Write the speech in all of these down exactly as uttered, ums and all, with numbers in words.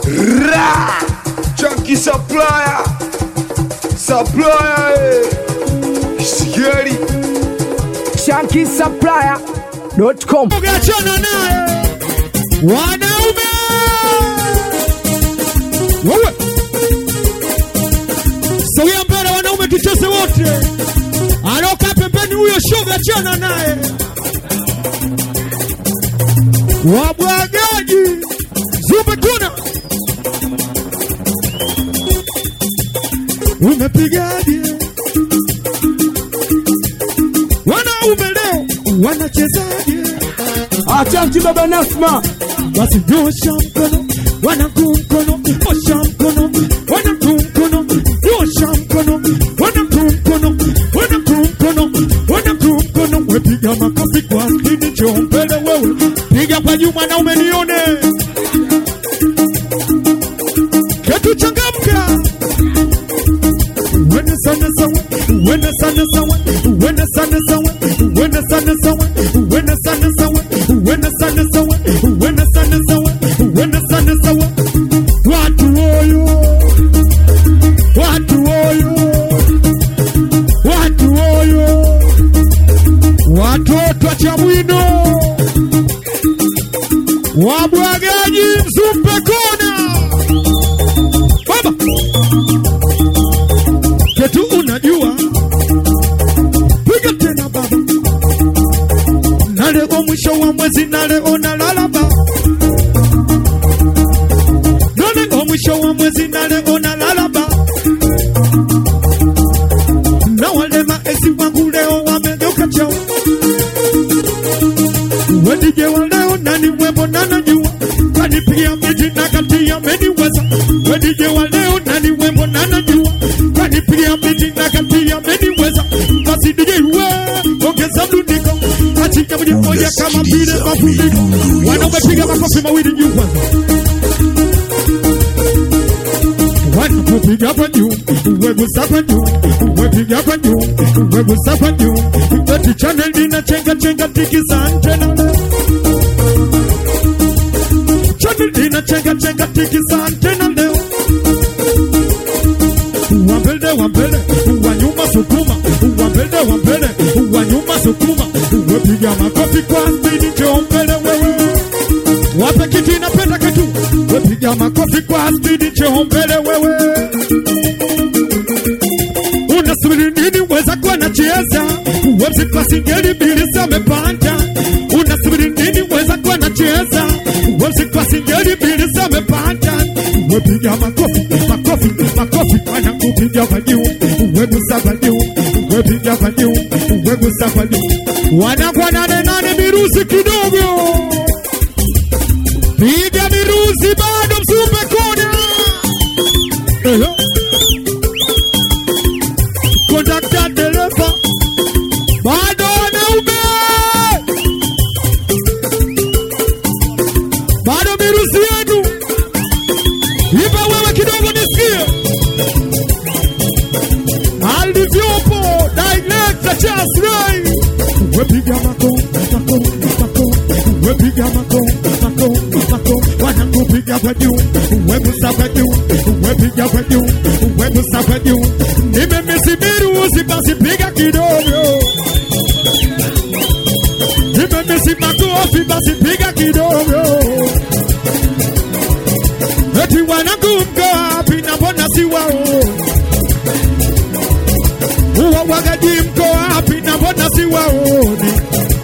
Ra! Chunky supplier! Supplier! Eh. Scary! Chunky supplier dot com. Ugachana naye wanaume wewe sogea mbele wanaume tucheze wote aloka pembeni huyo shoga achana naye wabwagaji zupe kuna umepigaje wanaume leo wanachezaje Achanti baba Nasma basi nyosha mkono wanakumkono nyosha mkono wanakumkono nyosha mkono wanakumkono wanakumkono wanakumkono wepiga makofi kwa nini chombele wewe piga kwa nyuma na umenione ketu changamka wena sana sawa wena sana sawa wena sana sawa wena sana sawa wena sana sawa wena sana sawa wena sana sawa wena sana sawa watu oyo watu oyo watu oyo watoto wa Chamwino wabwagaji mzumbe kona baba ketu unajua piga tena baba nale o mwisho wa mwezi nale unalalaba nale o mwisho wa mwezi nale unalalaba na wale maesi wangu leo wamegeuka chao wedije wa leo nani webo nana jua kanipigia miji na kati ya meniweza wedije wa leo nani webo nana jua kanipigia miji na kati ya meniweza basi D J we ongeza mdundiko achika mwenye moja kama vile mafundiko wanaume piga makofi mawili juu kwanza wanakupiga kwa juu wegusa kwa juu wepiga kwa juu wegusa kwa juu eti channel dina chenga chenga tikisa antena channel dina chenga chenga tikisa antena leo wambele wambele wanyuma sukuma wambele wambele wanyuma sukuma wepiga makofi kwa spidi chombele wewe wape kitu inapenda kitu wepiga makofi kwa spidi chombele wewe unasubiri nini weza kuwa na cheza websi kwa singeli mbili samepanda unasubiri nini weza kuwa na cheza websi kwa singeli mbili samepanda wepiga makofi makofi makofi wanakupiga kwa juu wegusa kwa juu wepiga kwa juu wegusa kwa juu wanakuwa nane nane miruzi kidogo piga miruzi bado msupe kona eho kondakta dereva bado wanaume bado miruzi yenu ipa wewe kidogo nisikie alivyopo director Charles Ray wepiga mako mako mako wepiga mako mako mako wanakupiga kwa juu wegusa kwa juu wepiga kwa juu wegusa kwa juu nimemisibiru usibasi piga kidogo nimemisi makofi basi piga kidogo eti wanakumga hapi na mbona si wao uwa wagaji mko hapi na mbona si waoni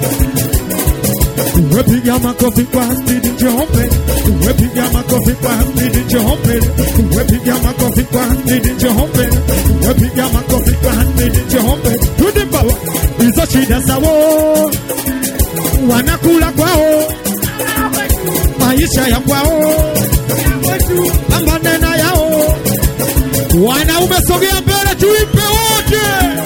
wepiga makofi kwa spidi njombe wepiga makofi kwa spidi njombe wepiga makofi kwa spidi njombe wepiga makofi kwa spidi njombe tudibawa hizo shida sawo wanakula kwao maisha ya kwao ambanena yao wanaume sogea mbele tuipe wote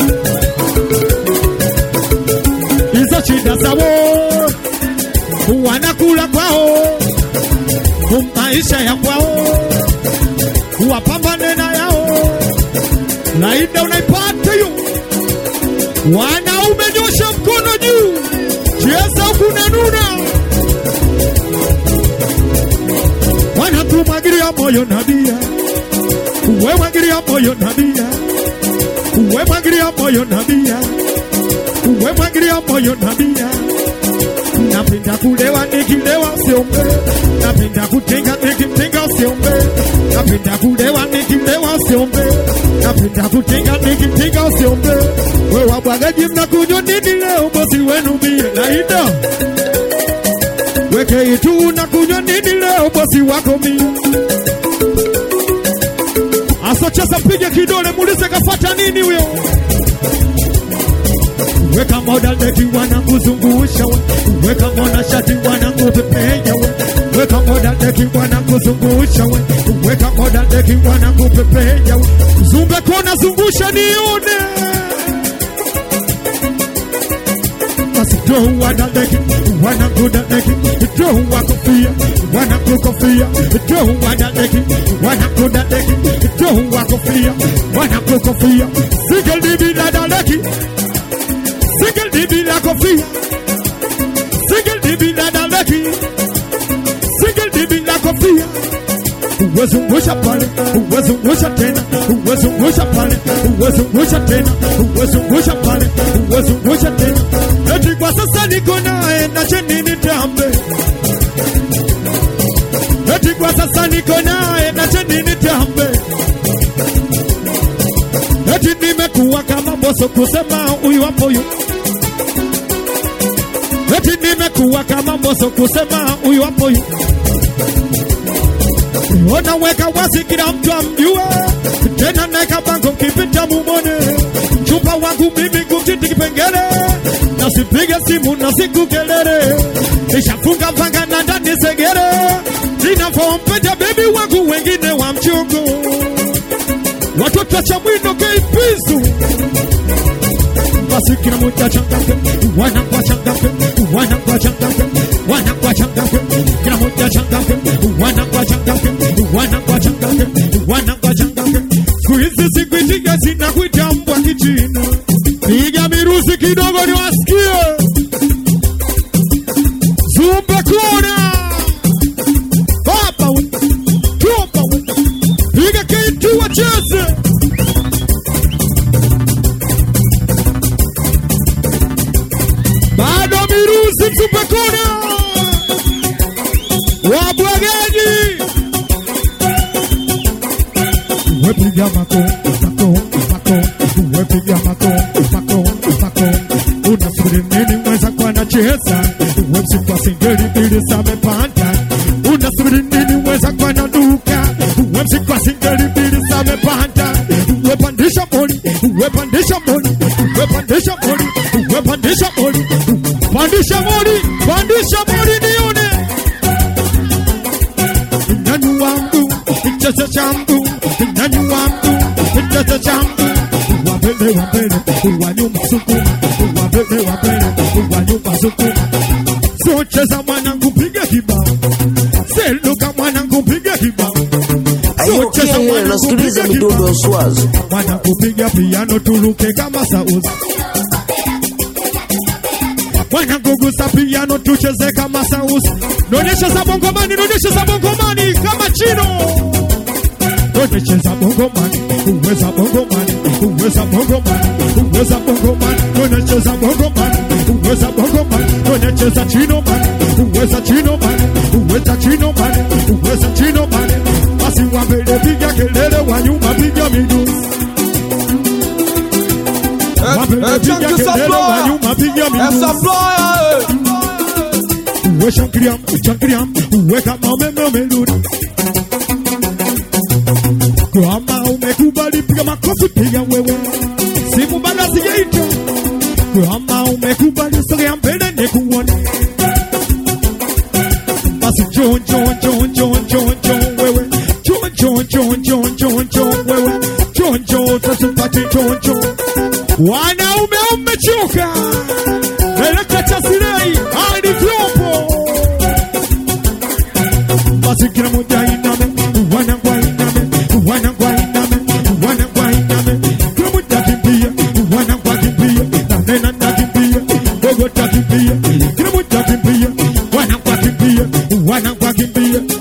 hizo shida sawo wanakula kwao maisha ya kwao wapambane na yao laida unaipata hiyo wanaume nyosha mkono juu cheza kuna nuna wanatumwagilia mwagilia moyo nabia, we mwagilia moyo nabia, we mwagilia moyo nabia, we mwagilia moyo nabia. Napenda kulewa nikilewa siombe, napenda kutenga nikitenga siombe, napenda kulewa nikilewa siombe, napenda kutenga nikitenga siombe. Wewe wabwagaji mnakunywa nini leo bosi wenu mie naida? Weke itu unakunywa nini leo bosi wako mie? Asocheza pige kidole muulize kafata nini huyo? Weka moda leki wanakuzungusha we, weka moda shati wanakupepea we, weka moda leki wanakuzungusha we, weka moda leki wanakupepea we. Zumbe kona zungusha nione. Basi throw wada leki wanakuda leki, throw wakofia wanakukofia, throw wada leki wanakuda leki, throw wakofia wanakukofia. Single dibi dada leki, single dibi la kofia, single dibi la daleki, single dibi la kofia. Uwezungusha pale, uwezungusha tena, uwezungusha pale, uwezungusha tena, uwezungusha pale, uwezungusha tena. Eti kwa sasa niko naye na cheni nitambe, eti kwa sasa niko naye na cheni nitambe. Eti nimekuwa kama boso kusema huyu hapo yu, eti nimekuwa kama boso kusema huyu hapo yu. Ona weka wasi kila mtu amjue, tena neka bango kipita mumone. Chupa wangu mimi kumtiti kipengele, nasipige simu nasikukelele, nishafunga vanga na ndani segere, ninavompeja baby wangu wengine wa mchungu. Watoto cha mwino keipizu, basi kila mtu changamke, wanakwa changamke, wanakwa changamke, wanakwa changamke, kila mtu changamke, wanakwa changamke, wanakwa changamke, wanakwa changamke. Kuizi siku ijiga sina kuita mbwa kichina, piga miruzi kidogo ni wasikie. Zumba kona papa we, tupa we, piga kitu wacheze. Bado miruzi tupekona wabwagaji. Wepiga mako, mako, mako, wepiga mako, mako, mako. Unasubiri nini mweza kwa na cheza? Wepsi kwa singeli bili samepanda. Unasubiri nini mweza kwa na duka? Wepsi kwa singeli bili samepanda. Wepandisha moli, wepandisha moli, wepandisha moli, wepandisha moli. Pandisha moli, pandisha moli nione. Nani wangu, cheza changu, nani wangu, cheza changu. Wabele wabele, wanyuma sukuma, wabele wabele, wanyuma sukuma. So cheza mwanangu piga kibao, seluka mwanangu piga kibao. So cheza mwanangu piga kibao, mwanangu piga piano tuluke kama sauzi. Mwanangu gusa piano tucheze kama sauzi. Nonyesha za bongomani, nonyesha za bongomani kama chino. Nonyesha za bongomani, uweza bongomani, uweza bongomani, uweza bongomani. Nonyesha za bongomani, uweza bongomani, nonyesha za chino mani, uweza chino mani, uweza chino mani, uweza chino mani. Basi wabele piga kelele, wanyuma piga miduzi. Wabele piga kelele, wanyuma piga miduzi. Uwe shankriam, shankriam, uwe kama umeme umeludi. Kama umekubali piga makofi piga wewe, simu bado sijaita. Kama umekubali sogea mbele nikuone. Basi John John John John John John wewe, John John John John John John wewe, John John tasipati John John. Wanaume umechoka, eleka chasirei hadi vyombo. Basi kila mmoja iname, wanangwa iname, wanangwa iname, wanangwa iname. Kila mmoja kimbia, wanangwa kimbia, na nena na kimbia, gogo ta kimbia. Kila mmoja kimbia, wanangwa kimbia, wanangwa kimbia.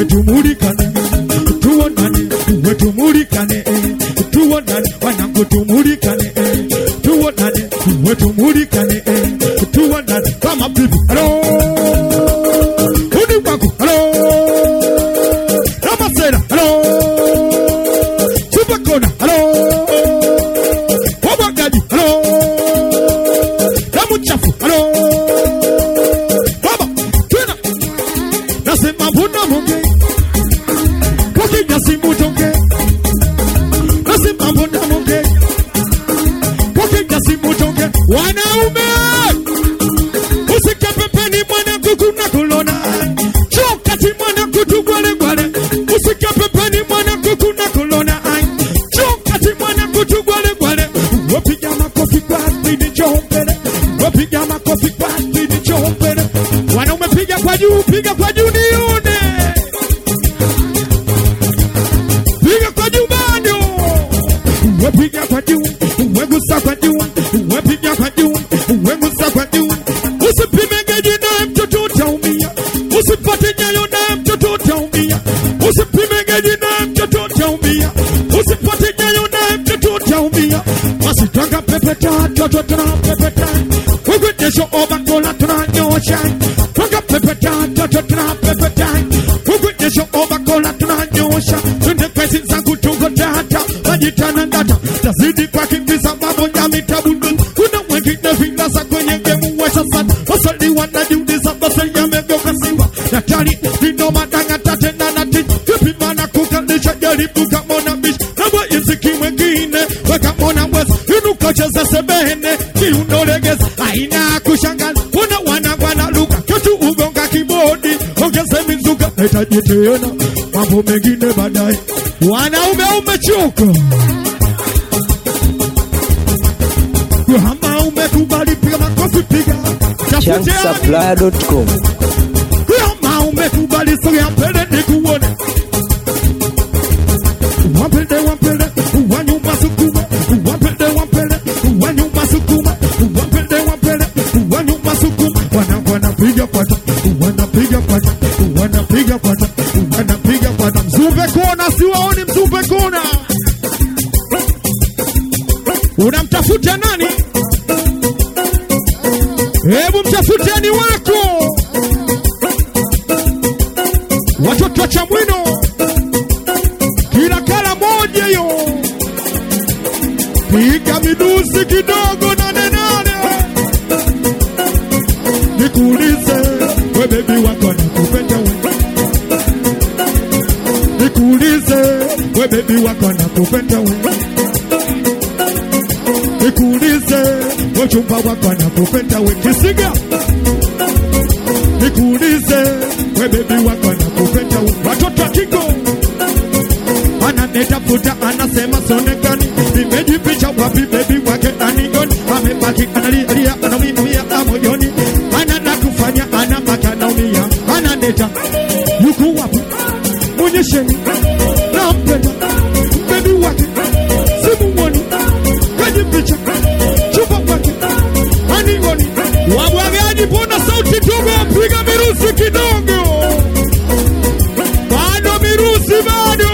wetumurikane, tuonane, wetumurikane, tuonane, wanangu tumurikane, tuonane, wetumurikane, tuonane, kama bibi, hello, udi wangu, hello, Ramasera, hello, Chupakona, hello, Wabagaji, hello, Ramuchafu, hello, Baba, tena, nasema mbuna munge, kaki nyasi mutonge, nasema mbuna munge, kaki nyasi mutonge, wanaume, usike pepeni mwana kukuna kulona, chokati mwana kutu gwale gwale, usike pepeni mwana kukuna kulona, chokati mwana kutu gwale gwale, wapiga makofi kwa tidi chompele, wapiga makofi kwa tidi chompele, wanaume piga kwa juu, piga kwa juu nione, piga kwa juu bado, wapiga kwa juu, wegusa kwa juu, wapiga kwa juu, wegusa kwa juu, usipime geji na mtoto utaumia, usipate nyayo na mtoto utaumia, usipime geji na mtoto utaumia, usipate nyayo na mtoto utaumia, wasitanga pepeta, toto tuna pepeta, ugujesho obakola tunanyosha, twanga pepeta, toto tuna pepeta, ugujesho obakola tunanyosha, tunde pesi zangu tungo tata, wajitana ngata, tazidi kwa kimbiza mambo nyami tabundu, kuna wengine vinasa kwenye gemu wesha sana, wasali wanajiuliza basa yamegeuka siwa, natari vino madanga tate na nati, kipi mana kukalisha jaribu kamona bish, nabwa iziki wengine, weka mona wesa, inu kocheza sebehene, kiunolegeza, haina kushangaza, kuna wana wana luka, ketu ugonga kibodi, ongeze mizuka, netaji tena, mambo mengine badai, wanaume umechoka, kama umekubali piga makofi piga, chunk supplier dot com. kama umekubali sogea mbele nikuone, wapende wapende, wanyuma sukuma, wapende wapende, wanyuma sukuma, wapende wapende, wanyuma sukuma, wana wanapiga pata, wanapiga pata, wanapiga pata, wanapiga pata, mzumbe kona, siwaoni mzumbe kona, unamtafuta nani? Hebu mtafuteni wako, watoto cha mwino, kila kala moja yo, piga midusi kidogo nane nane, nikuulize, we baby wako nakupenda we, nikuulize, we baby wako nakupenda we, nikuulize, we chumba wako nakupenda we, kisiga, nikuulize, we baby wako nakupenda we, watoto kiko, ananetafuta anasema sonekani, nimejificha wapi baby wake anigoni, amebaki analia anawia amojoni, anana kufanya anabaka naumia, ananeta, yuko wapi, muonyesheni, nampenda, baby wake, simuoni, kajificha, chupa wake, anigoni, wabwagaji pona sauti tugo, piga mirusi kidogo, bado mirusi bado,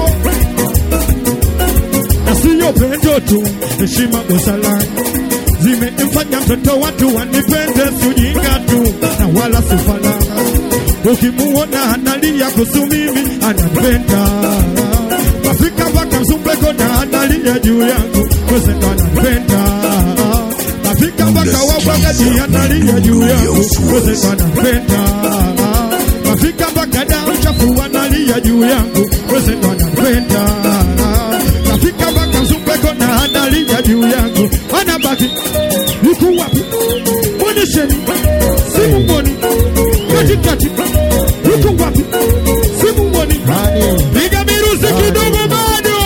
nasiyo pendo tu, heshima busara, zimefanya mtoto watu wanipende, si ujinga tu, na wala sifala, ukimuona analia kuhusu mimi, anapenda, mafika mpaka msumbeko na analia juu yangu, kwese ndo anapenda, mafika mpaka wabwagaji analia juu yangu, kwese ndo anapenda, mafika mpaka damu chafu analia juu yangu, kwese ndo anapenda, mafika mpaka msumbeko na analia juu yangu, anabaki, yuko wapi, mwonyesheni, simu mwoni, katikati, yuko wapi, simu mwoni, piga miruzi kidogo bado,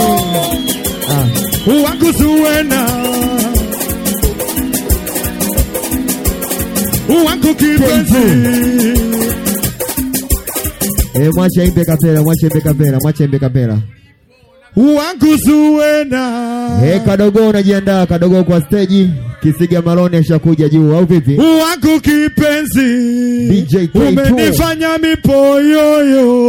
wangu zuwena, wangu kipenzi, eh, mwache imbe kapela, mwache imbe kapela, mwache imbe kapela, wangu zuwena, eh, kadogo unajiandaa, kadogo kwa stage, Kisiga Malone ashakuja juu au vipi? Wangu kipenzi, D J K two umenifanya mipoyoyo,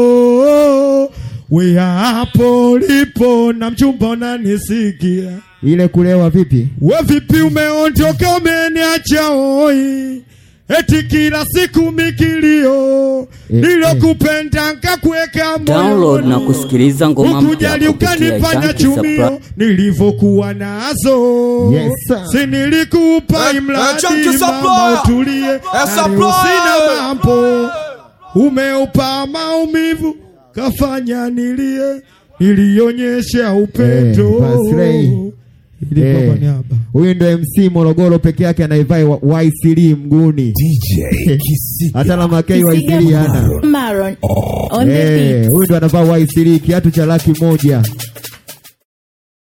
we hapo lipo na mchumba unanisikia. Ile kulewa vipi? We vipi umeondoka umeniacha oi. Eti kila siku mikilio. Eh, nilokupenda nikakuweka moyo. Download na kusikiliza ngoma mpya. Ukujali ukanifanya chumio nilivyokuwa nazo. Yes, si nilikupa imradi mama utulie. Sina mambo. Umeupa maumivu kafanya nilie. Nilionyesha upendo. Eh, huyu ndo M C Morogoro peke yake anaivai Y C L mguni. D J Kisiga. Hata na makei Y C L hana. Maron on the Eh, beat. huyu ndo anavaa Y C L kiatu cha laki moja.